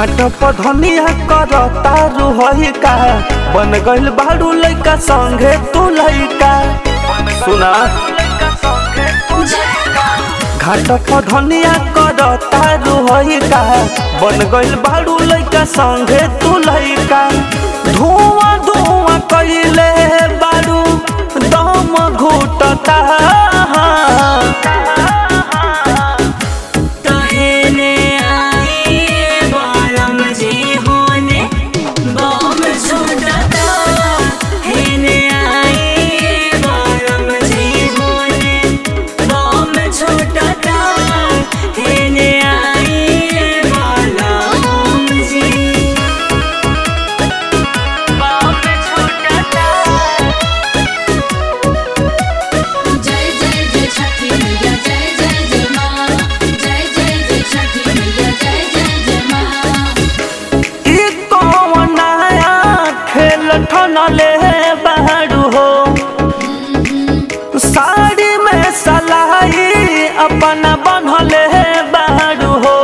घाट पर धनिया कर तारू हई का बन गइल बाड़ू लइका संगे तू लइका सुना घाट पर धनिया कर तारू हई का बन गइल बाड़ू लइका संगे तू लइका धुआं धुआं कइले बाड़ू दम घुटता ठनले बाड़ू हो साड़ी में सलाई अपना बनले बाड़ू हो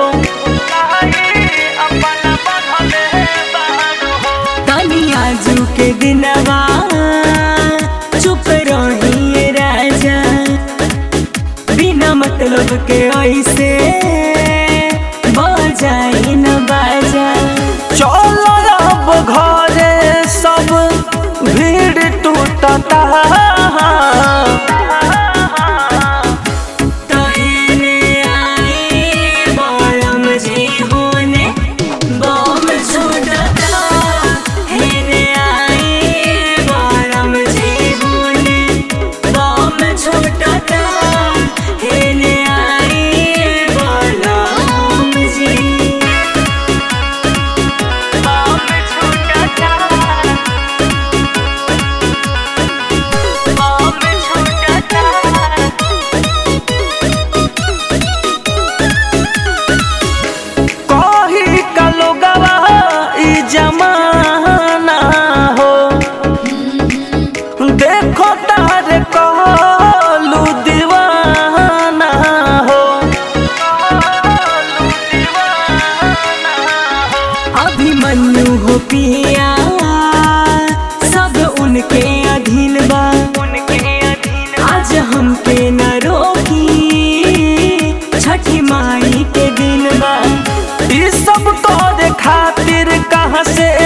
तनिया जू के दिनवा चुप रहिए राजा बिना मतलब के ऐसे बजाई न बाजा चल अब घरे सब भीड़ टूटता जमाना हो देखो तारे कहलू दीवाना हो अभिमन्यु हो पिया सब उनके अधीन बा आज हमके न रोकी छठी माई के दिन बा ई सब तोरे खातिर कहाँ से